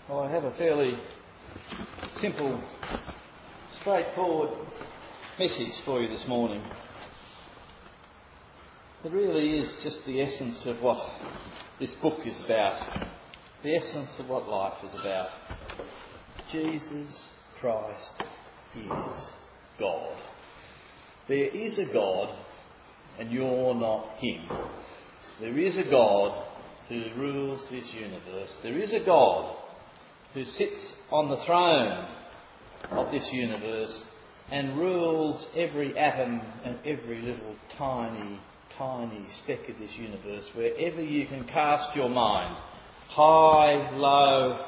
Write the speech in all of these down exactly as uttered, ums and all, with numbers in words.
Well, I have a fairly simple, straightforward message for you this morning. It really is just the essence of what this book is about, the essence of what life is about. Jesus Christ is God. There is a God, and you're not him. There is a God who rules this universe. There is a God who sits on the throne of this universe and rules every atom and every little tiny, tiny speck of this universe, wherever you can cast your mind, high, low,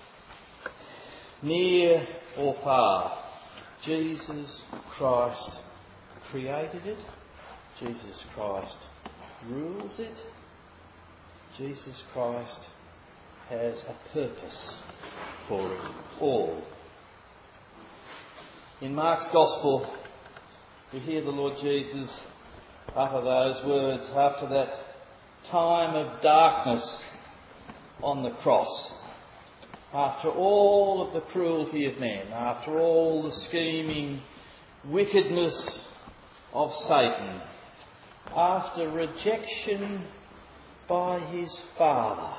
near or far. Jesus Christ created it. Jesus Christ rules it. Jesus Christ has a purpose for it all. In Mark's Gospel, we hear the Lord Jesus utter those words after that time of darkness on the cross. After all of the cruelty of men, after all the scheming wickedness of Satan, after rejection by his Father,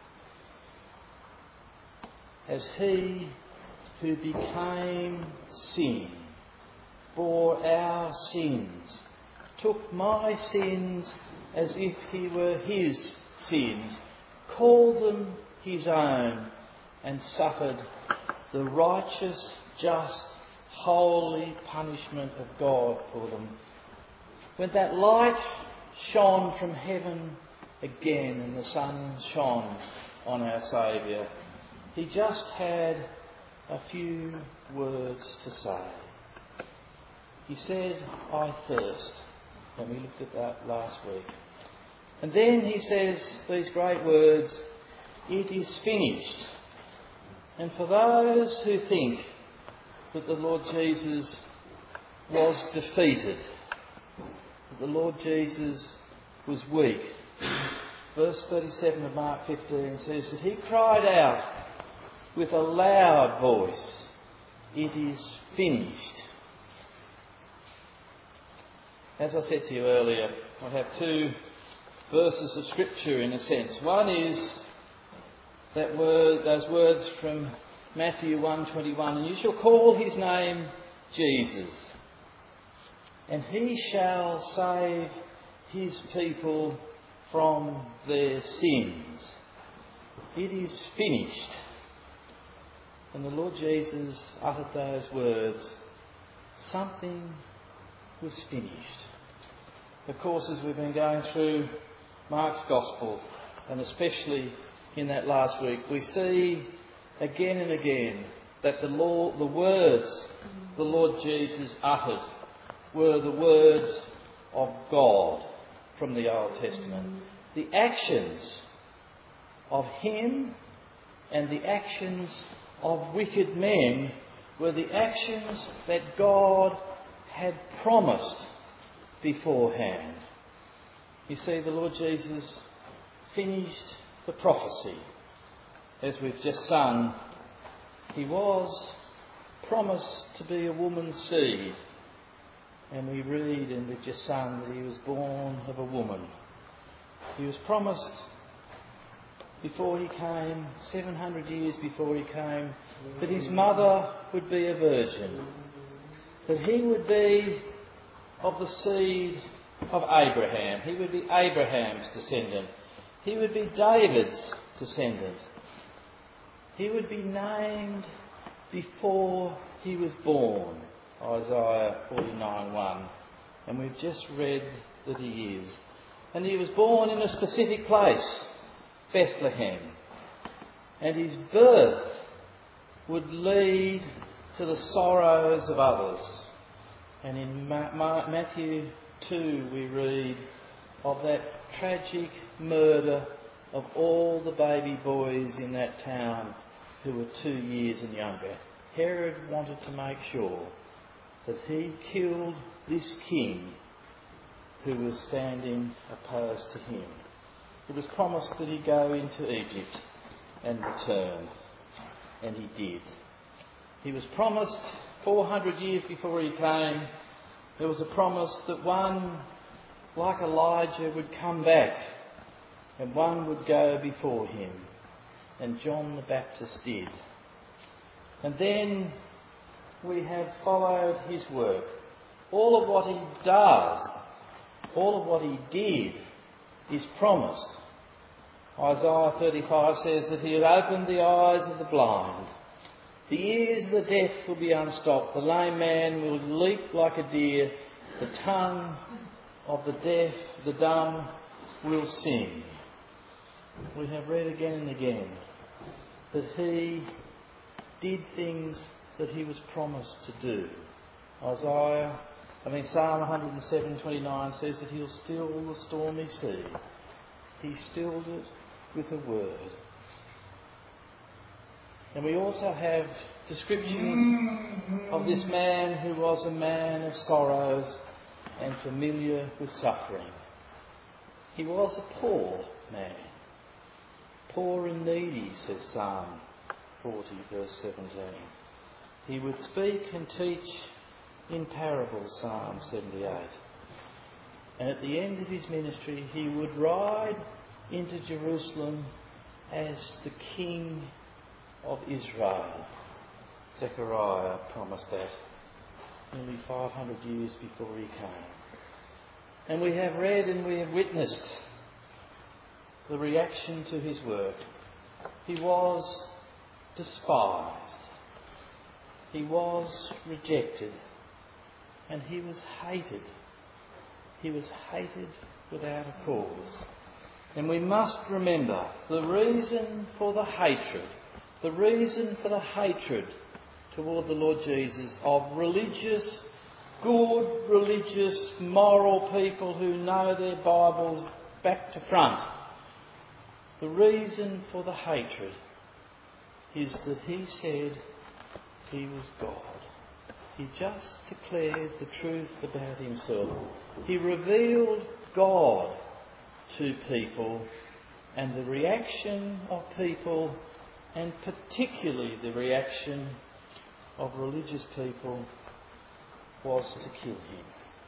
as he who became sin bore our sins, took my sins as if he were his sins, called them his own, and suffered the righteous, just, holy punishment of God for them. When that light shone from heaven again and the sun shone on our Saviour, he just had a few words to say. He said, "I thirst." And we looked at that last week. And then he says these great words, "It is finished." And for those who think that the Lord Jesus was defeated, that the Lord Jesus was weak, verse thirty-seven of Mark fifteen says that he cried out with a loud voice, "It is finished." As I said to you earlier, I have two verses of Scripture in a sense. One is that word, those words from Matthew one twenty-one, "And you shall call his name Jesus, and he shall save his people from their sins." It is finished. And the Lord Jesus uttered those words. Something was finished. Of course, as we've been going through Mark's Gospel, and especially in that last week, we see again and again that the, law, the words the Lord Jesus uttered were the words of God from the Old Testament. The actions of him and the actions of wicked men were the actions that God had promised beforehand. You see, the Lord Jesus finished the prophecy. As we've just sung, he was promised to be a woman's seed. And we read and we've just sung that he was born of a woman. He was promised before he came, seven hundred years before he came, that his mother would be a virgin, that he would be of the seed of Abraham. He would be Abraham's descendant. He would be David's descendant. He would be named before he was born, Isaiah forty-nine one. And we've just read that he is. And he was born in a specific place, Bethlehem. And his birth would lead to the sorrows of others. And in Ma- Ma- Matthew two we read of that tragic murder of all the baby boys in that town who were two years and younger. Herod wanted to make sure that he killed this king who was standing opposed to him. It was promised that he'd go into Egypt and return. and he did. He was promised four hundred years before he came, there was a promise that one like Elijah would come back and one would go before him. And John the Baptist did. And then we have followed his work. All of what he does, all of what he did is promised. Isaiah thirty-five says that he had opened the eyes of the blind. The ears of the deaf will be unstopped. The lame man will leap like a deer. The tongue of the deaf, the dumb, will sing. We have read again and again that he did things that he was promised to do. Isaiah, I mean Psalm one hundred seven twenty-nine says that he'll still the stormy sea. He stilled it with a word. And we also have descriptions of this man who was a man of sorrows and familiar with suffering. He was a poor man. Poor and needy, says Psalm forty, verse seventeen. He would speak and teach in parables, Psalm seventy-eight. And at the end of his ministry, he would ride into Jerusalem as the King of Israel. Zechariah promised that nearly five hundred years before he came. And we have read and we have witnessed the reaction to his work. He was despised. He was rejected. And he was hated. He was hated without a cause. And we must remember the reason for the hatred, the reason for the hatred toward the Lord Jesus of religious, good, religious, moral people who know their Bibles back to front. The reason for the hatred is that he said he was God. He just declared the truth about himself. He revealed God to people, and the reaction of people, and particularly the reaction of religious people, was to kill him.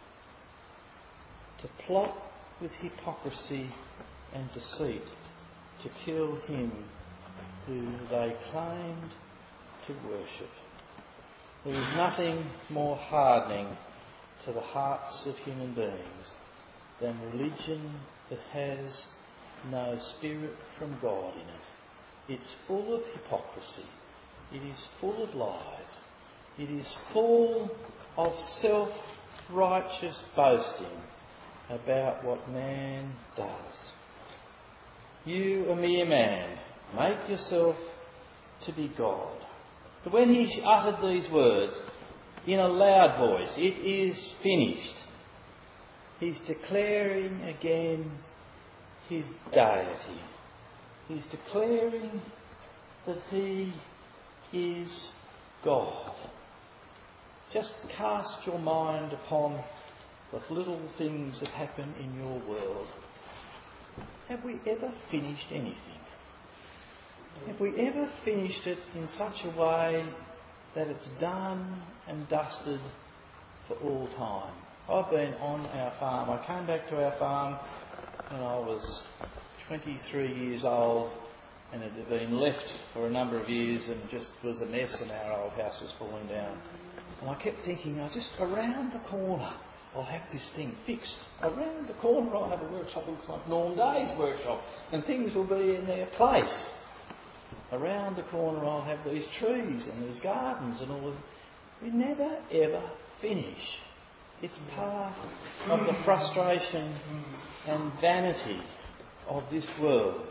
To plot with hypocrisy and deceit to kill him who they claimed to worship. There is nothing more hardening to the hearts of human beings than religion that has no spirit from God in it. It's full of hypocrisy. It is full of lies. It is full of self-righteous boasting about what man does. You, a mere man, make yourself to be God. But when he uttered these words in a loud voice, it is finished, he's declaring again his deity. He's declaring that he is God. Just cast your mind upon the little things that happen in your world. Have we ever finished anything? Have we ever finished it in such a way that it's done and dusted for all time? I've been on our farm. I came back to our farm when I was twenty-three years old, and it had been left for a number of years and just was a mess, and our old house was falling down. And I kept thinking, oh, just around the corner I'll have this thing fixed. Around the corner I'll have a workshop that looks like Norm Day's workshop, and things will be in their place. Around the corner I'll have these trees and these gardens and all this. We never ever finish. It's part of the frustration and vanity of this world.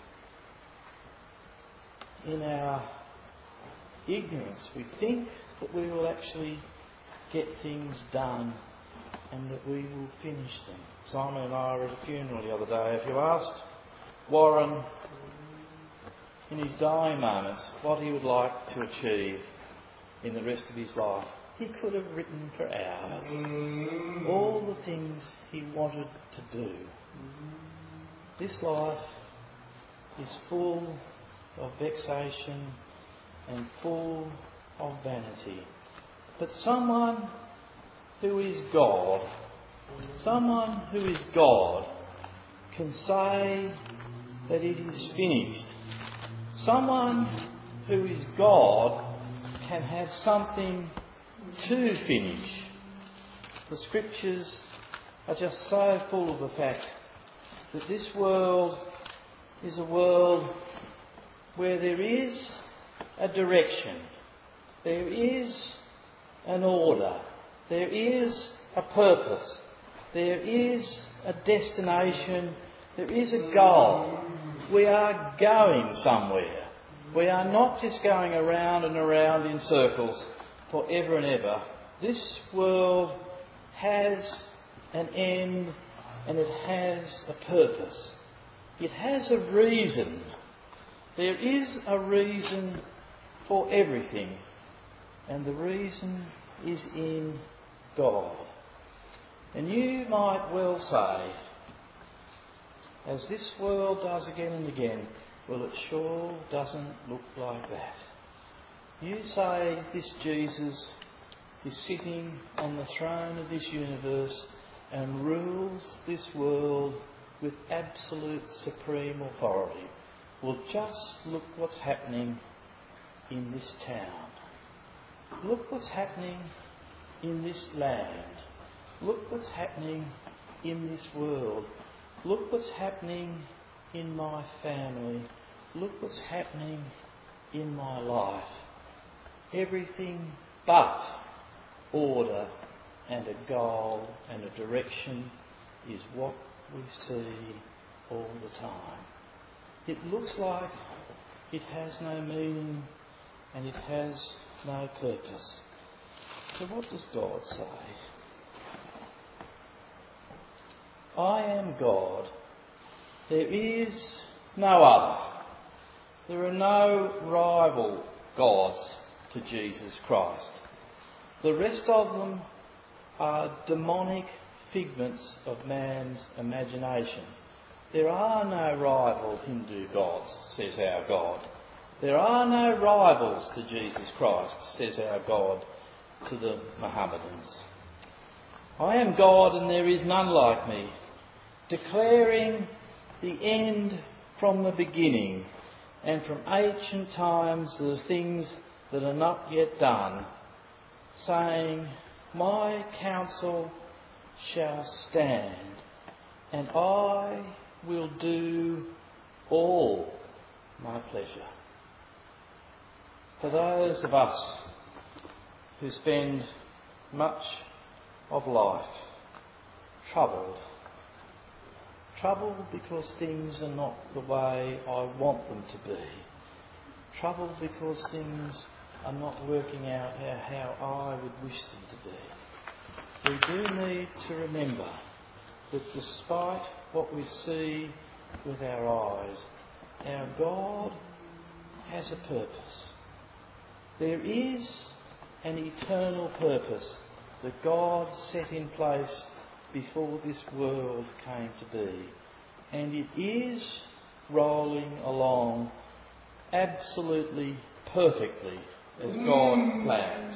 In our ignorance, we think that we will actually get things done and that we will finish them. Simon and I were at a funeral the other day. If you asked Warren in his dying moments what he would like to achieve in the rest of his life, he could have written for hours all the things he wanted to do. This life is full of vexation and full of vanity. But someone who is God, someone who is God, can say that it is finished. Someone who is God can have something to finish. The scriptures are just so full of the fact that this world is a world where there is a direction, there is an order, there is a purpose, there is a destination, there is a goal. We are going somewhere. We are not just going around and around in circles forever and ever. This world has an end and it has a purpose. It has a reason. There is a reason for everything, and the reason is in God. And you might well say, as this world does again and again, well, it sure doesn't look like that. You say this Jesus is sitting on the throne of this universe and rules this world with absolute supreme authority. Well, just look what's happening in this town. Look what's happening in this land. Look what's happening in this world. Look what's happening in my family. Look what's happening in my life. Everything but order and a goal and a direction is what we see all the time. It looks like it has no meaning and it has no purpose. So what does God say? I am God. There is no other. There are no rival gods to Jesus Christ. The rest of them are demonic figments of man's imagination. There are no rival Hindu gods, says our God. There are no rivals to Jesus Christ, says our God to the Mohammedans. I am God and there is none like me, declaring the end from the beginning, and from ancient times the things that are not yet done, saying, my counsel shall stand, and I will do all my pleasure. For those of us who spend much of life troubled, troubled because things are not the way I want them to be, troubled because things are not working out how I would wish them to be, we do need to remember that despite what we see with our eyes, our God has a purpose. There is an eternal purpose that God set in place before this world came to be, and it is rolling along absolutely perfectly as God planned.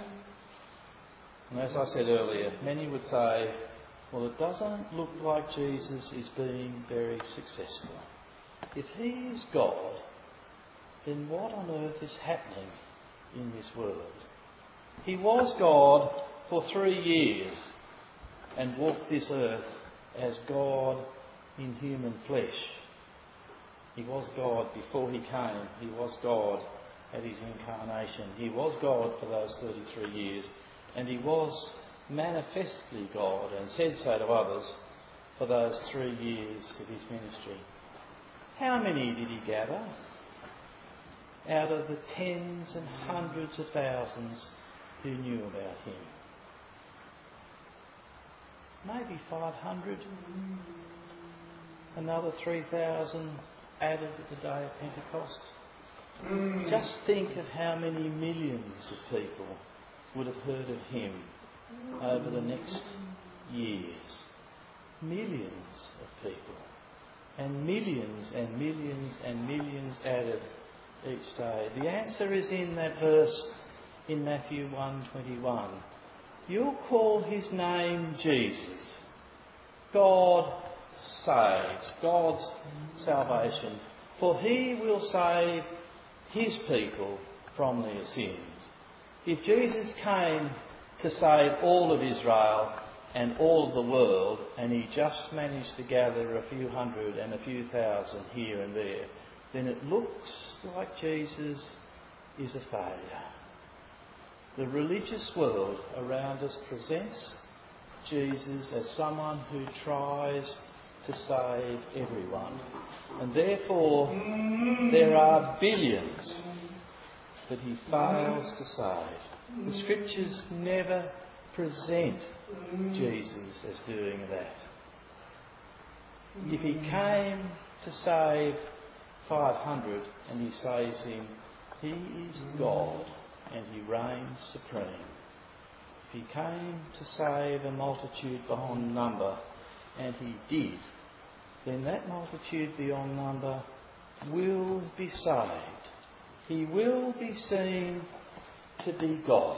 And as I said earlier, many would say, well, it doesn't look like Jesus is being very successful. If he is God, then what on earth is happening in this world? He was God for three years and walked this earth as God in human flesh. He was God before he came. He was God at his incarnation. He was God for those thirty-three years, and he was manifestly God, and said so to others, for those three years of his ministry. How many did he gather out of the tens and hundreds of thousands who knew about him? Maybe five hundred. Another three thousand added at the day of Pentecost. Mm. Just think of how many millions of people would have heard of him over the next years. Millions of people. And millions and millions and millions added each day? The answer is in that verse in Matthew one twenty-one. You'll call his name Jesus. God saves, God's salvation. For he will save his people from their sins. If Jesus came to save all of Israel and all of the world, and he just managed to gather a few hundred and a few thousand here and there, then it looks like Jesus is a failure. The religious world around us presents Jesus as someone who tries to save everyone. And therefore, there are billions that he fails to save. The Scriptures never present Jesus as doing that. If he came to save five hundred and he saves him, he is God and he reigns supreme. If he came to save a multitude beyond number, and he did, then that multitude beyond number will be saved. He will be seen to be God.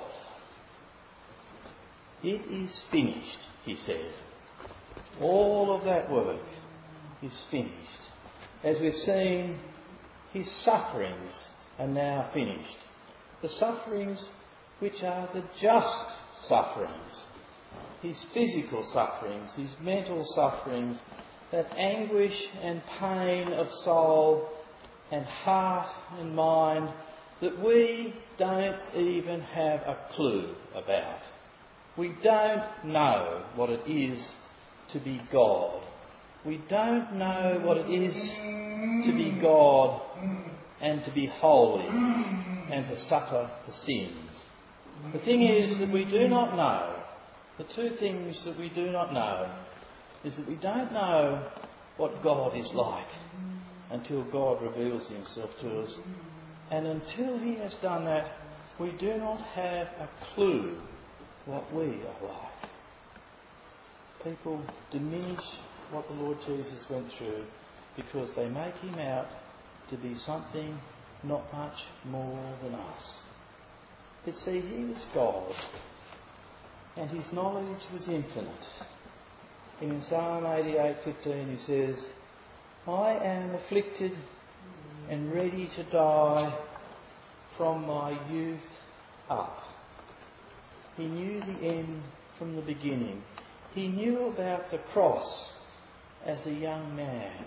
It is finished, he says. All of that work is finished. As we've seen, his sufferings are now finished. The sufferings which are the just sufferings. His physical sufferings, his mental sufferings, that anguish and pain of soul and heart and mind that we don't even have a clue about. We don't know what it is to be God. We don't know what it is to be God and to be holy and to suffer the sins. The thing is that we do not know, the two things that we do not know, is that we don't know what God is like until God reveals himself to us. And until he has done that, we do not have a clue what we are like. People diminish what the Lord Jesus went through because they make him out to be something not much more than us. But see, he was God, and his knowledge was infinite. In Psalm eighty-eight fifteen he says, I am afflicted and ready to die from my youth up. He knew the end from the beginning. He knew about the cross as a young man.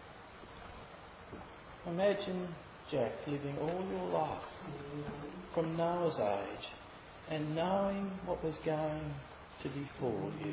Imagine Jack living all your life from Noah's age and knowing what was going to befall you.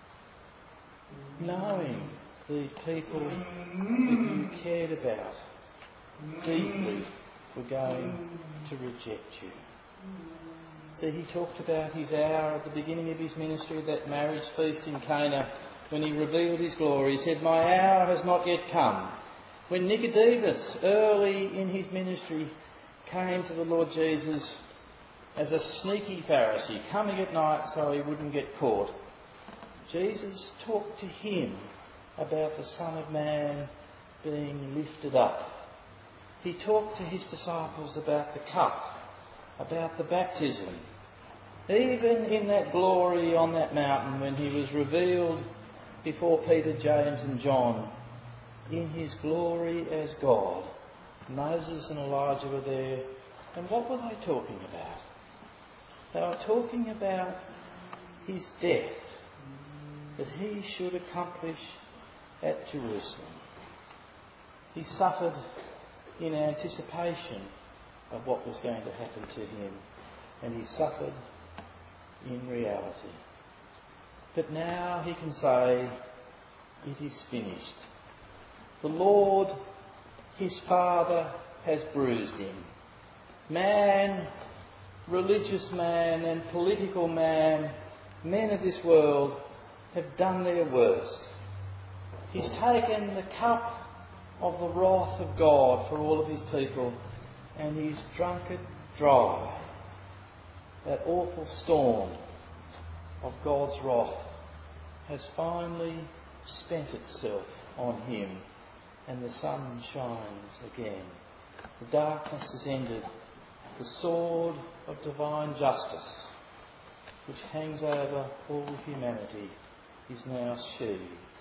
Knowing these people that you cared about deeply were going to reject you. See, he talked about his hour at the beginning of his ministry, that marriage feast in Cana, when he revealed his glory. He said, my hour has not yet come. When Nicodemus, early in his ministry, came to the Lord Jesus as a sneaky Pharisee, coming at night so he wouldn't get caught, Jesus talked to him about the Son of Man being lifted up. He talked to his disciples about the cup, about the baptism. Even in that glory on that mountain when he was revealed before Peter, James and John, in his glory as God, Moses and Elijah were there. And what were they talking about? They were talking about his death that he should accomplish at Jerusalem. He suffered in anticipation of what was going to happen to him, and he suffered in reality. But now he can say, it is finished. The Lord, his Father, has bruised him. Man, religious man and political man, men of this world, have done their worst. He's taken the cup of the wrath of God for all of his people, and he's drunk it dry. That awful storm of God's wrath has finally spent itself on him, and the sun shines again. The darkness is ended. The sword of divine justice, which hangs over all humanity, is now sheathed.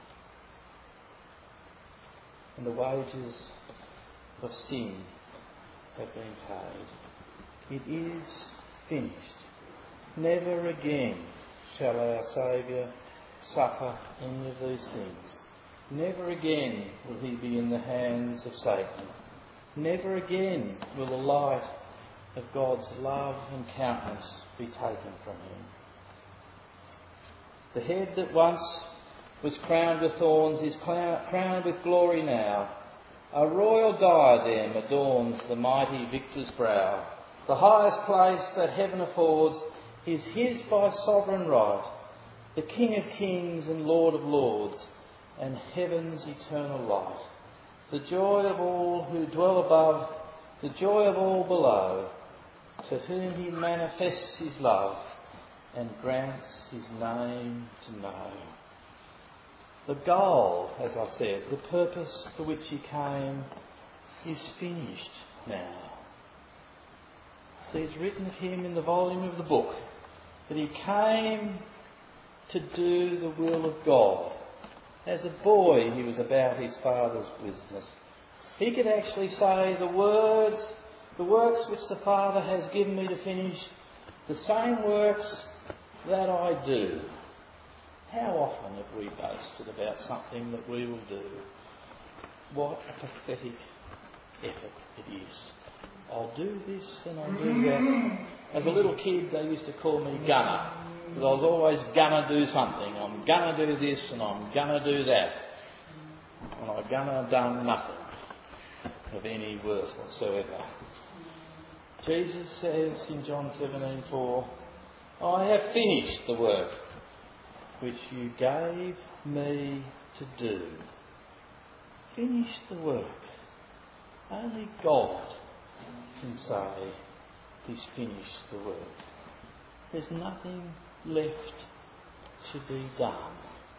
And the wages of sin have been paid. It is finished. Never again shall our Saviour suffer any of these things. Never again will he be in the hands of Satan. Never again will the light of God's love and countenance be taken from him. The head that once was crowned with thorns is crowned with glory now. A royal diadem adorns the mighty victor's brow. The highest place that heaven affords is his by sovereign right, the King of kings and Lord of lords, and heaven's eternal light. The joy of all who dwell above, the joy of all below, to whom he manifests his love and grants his name to know. The goal, as I said, the purpose for which he came, is finished now. See, it's written of him in the volume of the book that he came to do the will of God. As a boy, he was about his father's business. He could actually say the words, the works which the Father has given me to finish, the same works that I do. How often have we boasted about something that we will do? What a pathetic effort it is. I'll do this and I'll do that. As a little kid, they used to call me Gunner, because I was always gonna do something. I'm gonna do this and I'm gonna do that. And I've gonna done nothing of any worth whatsoever. Jesus says in John seventeen four, I have finished the work which you gave me to do. Finish the work. Only God can say he's finished the work. There's nothing left to be done.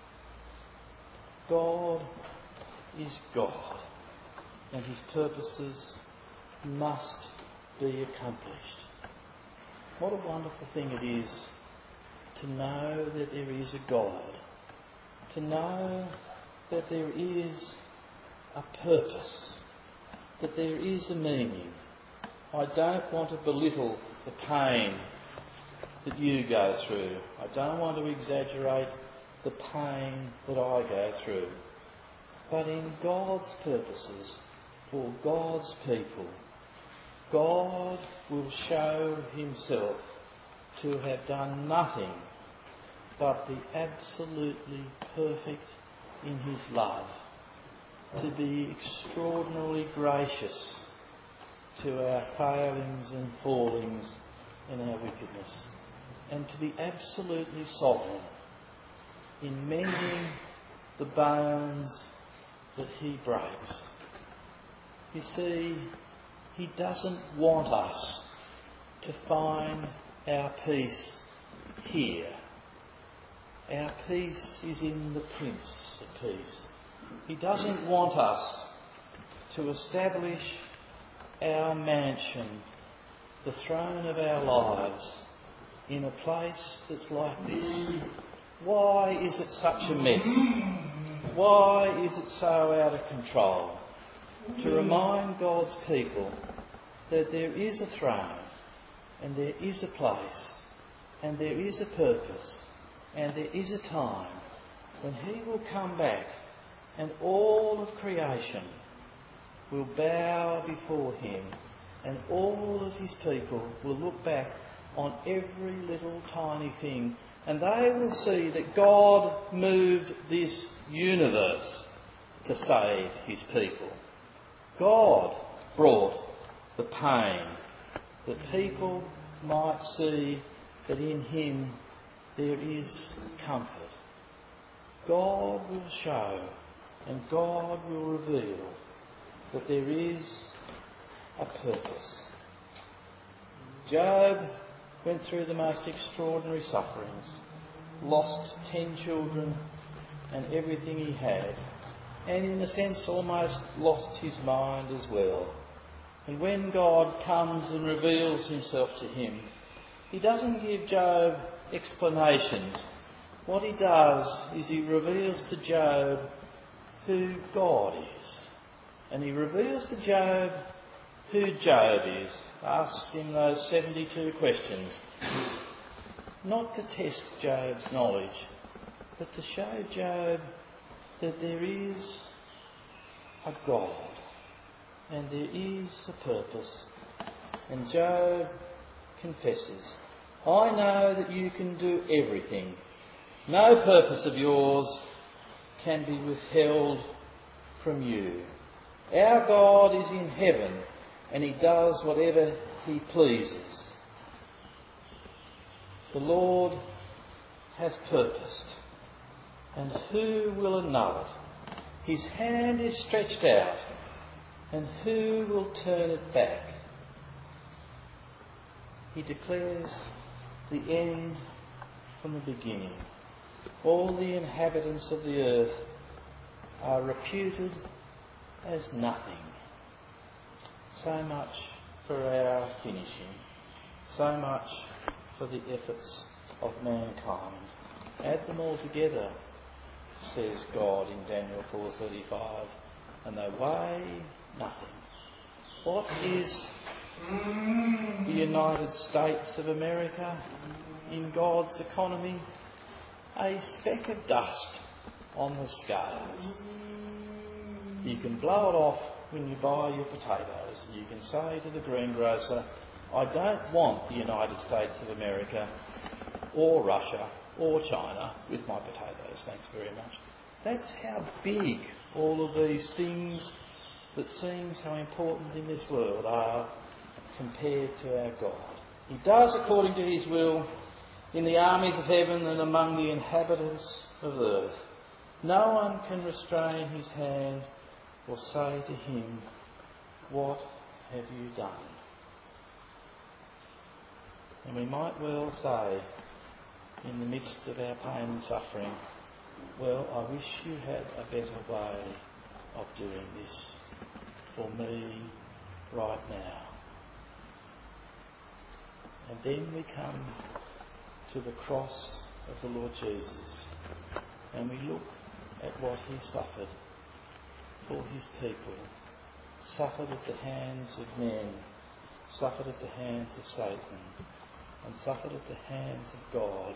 God is God, and his purposes must be accomplished. What a wonderful thing it is to know that there is a God, to know that there is a purpose, that there is a meaning. I don't want to belittle the pain that you go through. I don't want to exaggerate the pain that I go through. But in God's purposes, for God's people, God will show himself to have done nothing but be absolutely perfect in his love, to be extraordinarily gracious to our failings and fallings and our wickedness, and to be absolutely sovereign in mending the bones that he breaks. You see, he doesn't want us to find our peace here. Our peace is in the Prince of Peace. He doesn't want us to establish our mansion, the throne of our lives, in a place that's like this. Why is it such a mess? Why is it so out of control? To remind God's people that there is a throne, and there is a place, and there is a purpose, and there is a time when he will come back and all of creation will bow before him, and all of his people will look back on every little tiny thing, and they will see that God moved this universe to save his people. God brought the pain that people might see that in him there is comfort. God will show and God will reveal that there is a purpose. Job went through the most extraordinary sufferings, lost ten children and everything he had, and in a sense almost lost his mind as well. And when God comes and reveals himself to him, he doesn't give Job explanations. What he does is he reveals to Job who God is. And he reveals to Job who Job is. Asks him those seventy-two questions. Not to test Job's knowledge, but to show Job that there is a God and there is a purpose. And Job confesses, I know that you can do everything. No purpose of yours can be withheld from you. Our God is in heaven and he does whatever he pleases. The Lord has purposed, and who will annul it? His hand is stretched out, and who will turn it back? He declares the end from the beginning. All the inhabitants of the earth are reputed as nothing. So much for our finishing. So much for the efforts of mankind. Add them all together, says God in Daniel four thirty-five, and they weigh nothing. What is the United States of America in God's economy? A speck of dust on the scales. You can blow it off when you buy your potatoes. You can say to the greengrocer, I don't want the United States of America or Russia or China with my potatoes, thanks very much. That's how big all of these things that seem so important in this world are compared to our God. He does according to his will in the armies of heaven and among the inhabitants of earth. No one can restrain his hand or say to him, what have you done? And we might well say, in the midst of our pain and suffering, well, I wish you had a better way of doing this for me right now. And then we come to the cross of the Lord Jesus and we look at what he suffered for his people, suffered at the hands of men, suffered at the hands of Satan, and suffered at the hands of God,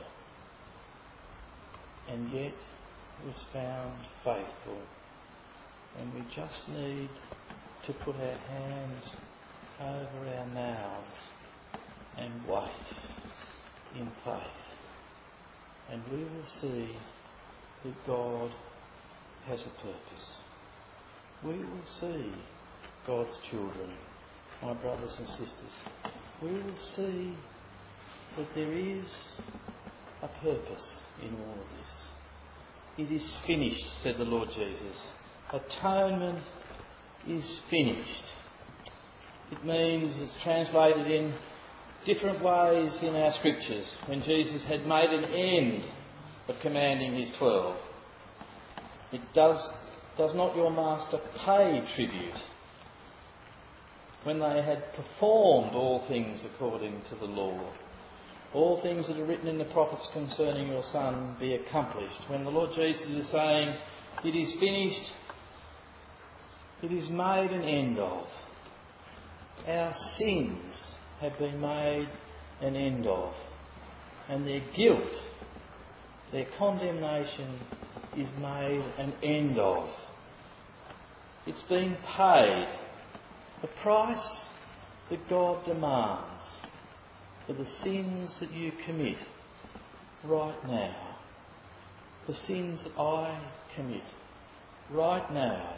and yet was found faithful. And we just need to put our hands over our mouths and wait in faith, and we will see that God has a purpose. We will see God's children, my brothers and sisters. We will see that there is a purpose in all of this. It is finished, said the Lord Jesus. Atonement is finished. It means, it's translated in different ways in our scriptures, when Jesus had made an end of commanding his twelve. It does, does not your master pay tribute when they had performed all things according to the law? All things that are written in the prophets concerning your Son be accomplished. When the Lord Jesus is saying, it is finished, it is made an end of. Our sins have been made an end of. And their guilt, their condemnation is made an end of. It's been paid. The price that God demands for the sins that you commit right now, the sins that I commit right now,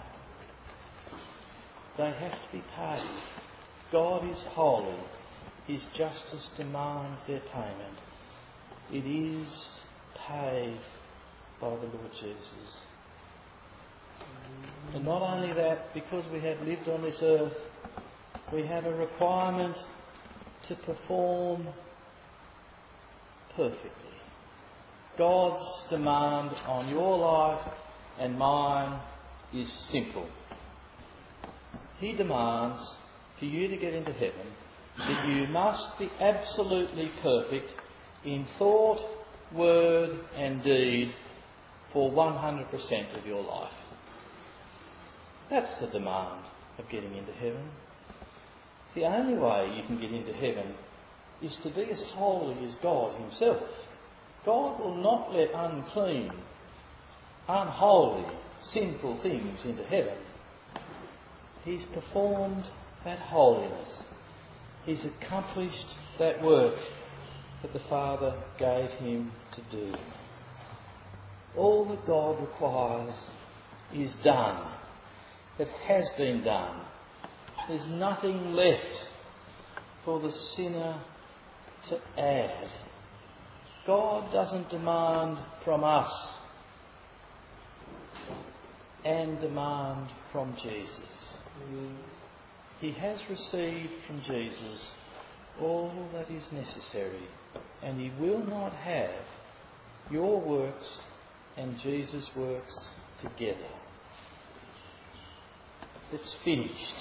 they have to be paid. God is holy. His justice demands their payment. It is paid by the Lord Jesus. And not only that, because we have lived on this earth, we have a requirement to perform perfectly. God's demand on your life and mine is simple. He demands for you to get into heaven that you must be absolutely perfect in thought, word and deed for one hundred percent of your life. That's the demand of getting into heaven. The only way you can get into heaven is to be as holy as God himself. God will not let unclean, unholy, sinful things into heaven. He's performed that holiness. He's accomplished that work that the Father gave him to do. All that God requires is done. It has been done. There's nothing left for the sinner to add. God doesn't demand from us and demand from Jesus. He has received from Jesus all that is necessary, and he will not have your works and Jesus' works together. It's finished.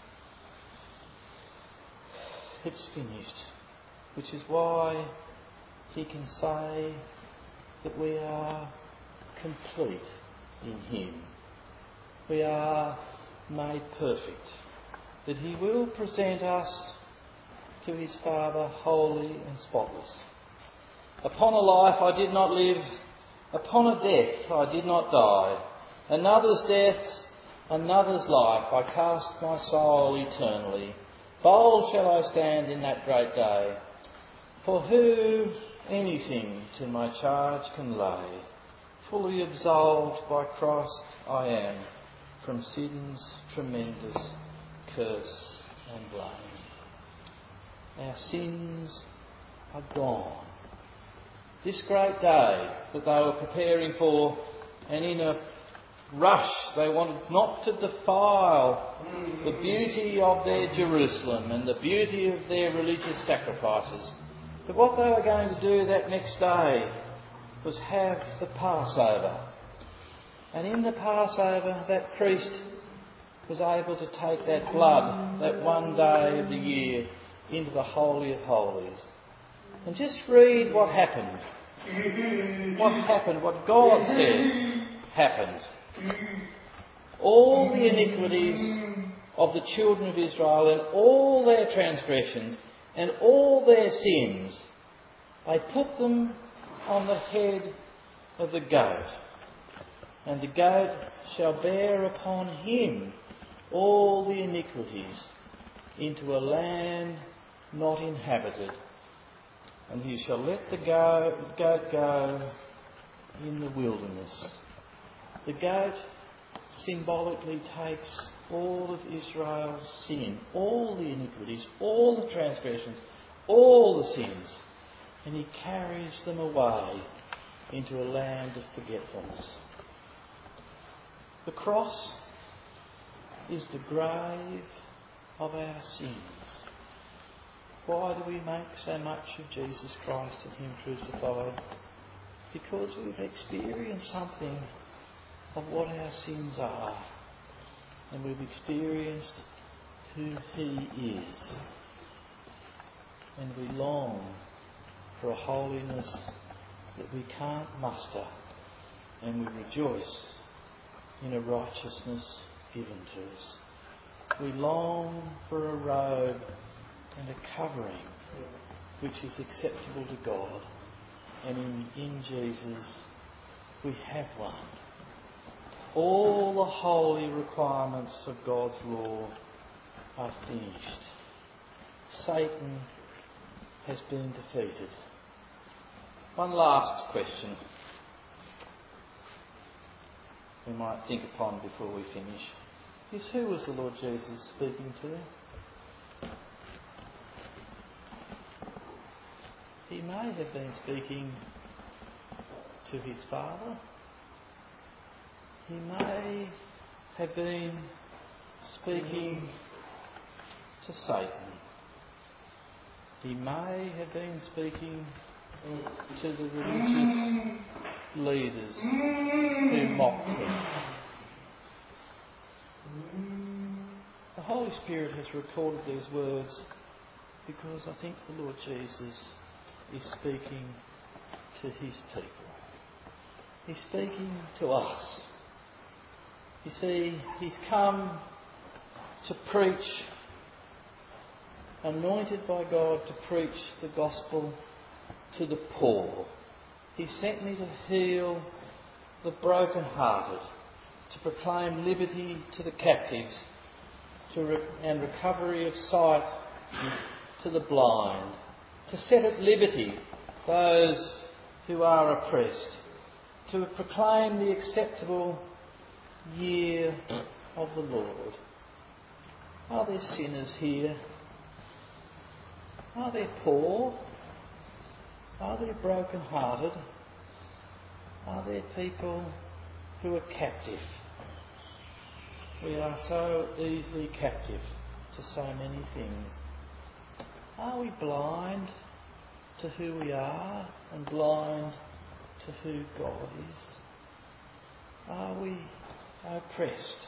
It's finished. Which is why he can say that we are complete in him. We are made perfect. That he will present us to his Father holy and spotless. Upon a life I did not live, upon a death I did not die. Another's death, another's life, I cast my soul eternally. Bold shall I stand in that great day. For who anything to my charge can lay? Fully absolved by Christ I am from sin's tremendous curse and blame. Our sins are gone. This great day that they were preparing for, and in a rush they wanted not to defile the beauty of their Jerusalem and the beauty of their religious sacrifices. But what they were going to do that next day was have the Passover. And in the Passover, that priest was able to take that blood, that one day of the year, into the Holy of Holies. And just read what happened. What happened, what God said happened. All the iniquities of the children of Israel and all their transgressions and all their sins, they put them on the head of the goat. And the goat shall bear upon him all the iniquities into a land not inhabited. And he shall let the goat go in the wilderness. The goat symbolically takes all of Israel's sin, all the iniquities, all the transgressions, all the sins, and he carries them away into a land of forgetfulness. The cross is the grave of our sins. Why do we make so much of Jesus Christ and him crucified? Because we've experienced something of what our sins are, and we've experienced who he is, and we long for a holiness that we can't muster, and we rejoice in a righteousness given to us. We long for a robe and a covering which is acceptable to God, and in, in Jesus we have one. All the holy requirements of God's law are finished. Satan has been defeated. One last question we might think upon before we finish is, who was the Lord Jesus speaking to? He may have been speaking to his Father. He may have been speaking to Satan. He may have been speaking to the religious leaders who mocked him. The Holy Spirit has recorded these words because I think the Lord Jesus is speaking to his people. He's speaking to us. You see, he's come to preach, anointed by God to preach the gospel to the poor. He sent me to heal the broken-hearted, to proclaim liberty to the captives, to re- and recovery of sight to the blind, to set at liberty those who are oppressed, to proclaim the acceptable year of the Lord. Are there sinners here? Are there poor? Are there broken-hearted? Are there people who are captive? We are so easily captive to so many things. Are we blind to who we are and blind to who God is? Are we oppressed?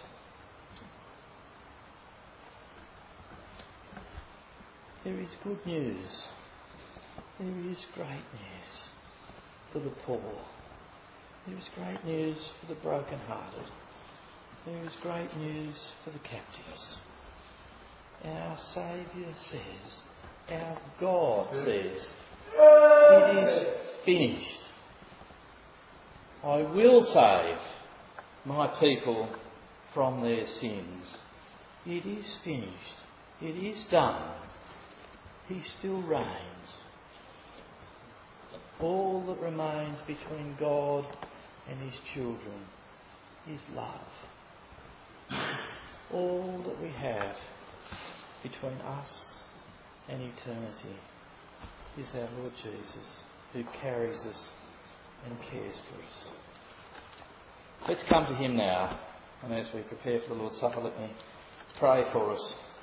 There is good news. There is great news for the poor. There is great news for the broken-hearted. There is great news for the captives. Our Saviour says, our God says, it is finished. I will save my people from their sins. It is finished. It is done. He still reigns. All that remains between God and his children is love. All that we have between us and eternity is our Lord Jesus, who carries us and cares for us. Let's come to him now, and as we prepare for the Lord's Supper, let me pray for us.